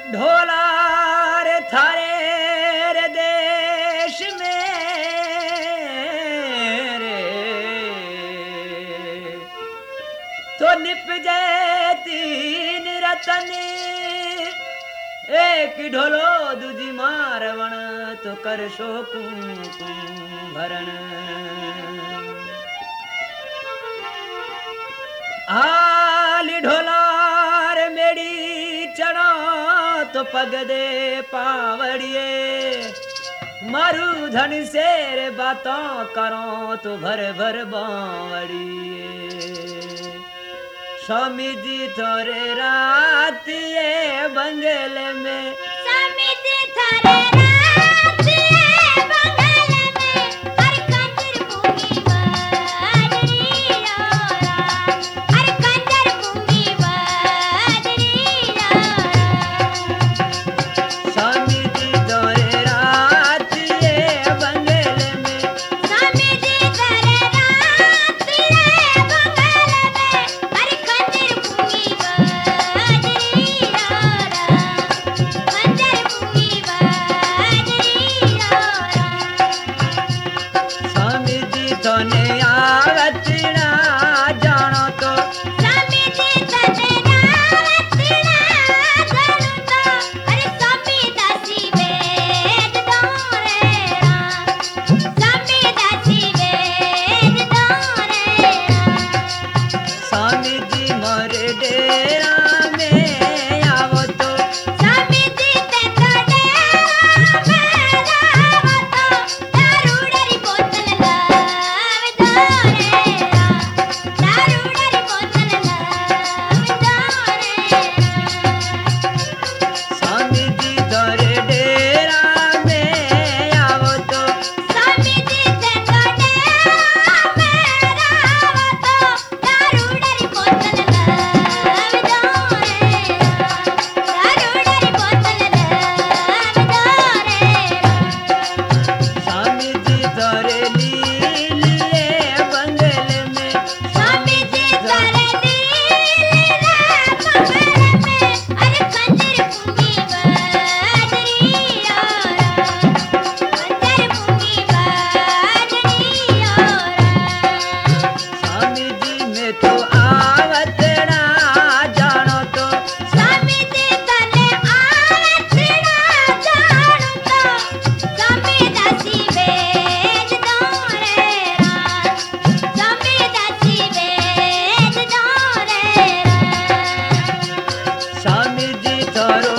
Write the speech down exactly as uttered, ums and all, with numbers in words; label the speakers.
Speaker 1: ढोला रे थारे रे देश में रे तो निपजे तीन रतन एक ढोलो दूजी मारवण तो कर शो कुम भरण हाली ढोलार मेरी चढ़ो तो पग दे पावड़िए मारू धन शेर बातों करो तो भर भर बावड़िए स्वामी जी थोरे रातिए बंगल में
Speaker 2: स्वामी जी थोरे रातिए बंगल में हर कंजर भूमि बदरी रोरा हर कंजर भूमि बदरी रोरा
Speaker 1: स्वामी जी थोरे रातिए बंगल में
Speaker 2: स्वामी जी थोरे रातिए बंगल में हर कंजर भूमि बदरी रोरा कंजर भूमि बदरी रोरा
Speaker 1: स्वामी जी तोने आवतना जानो तो
Speaker 2: स्वामी जी तने रावतना गणु तो अरे स्वामी दासी वेद दोरे रा स्वामी दासी वेद दोरे रा
Speaker 1: स्वामी जी मोरे डेरा में आवो तो
Speaker 2: स्वामी जी ते तो डेरा में राव तो दारू डरी बोतल लाव दोरे रा दारू डरी बोतल लाव दोरे रा
Speaker 1: स्वामी जी तोरे डेरा में आवो तो
Speaker 2: स्वामी जी ते तो डेरा में राव तो दारू डरी बोतल लाव दोरे रा दारू डरी बोतल लाव दोरे रा
Speaker 1: स्वामी जी तोरे लीलिए बंगल में
Speaker 2: स्वामी जी तोरे लीला बंगल में अरे कंजर भूमि बदरी रोरा कंजर भूमि बदरी रोरा
Speaker 1: स्वामी जी में तो आवतना जानो तो
Speaker 2: स्वामी जी तने आवतना जाणु तो स्वामी दासी वेद दोरे रा स्वामी दासी वेद दोरे रा
Speaker 1: स्वामी जी तोरो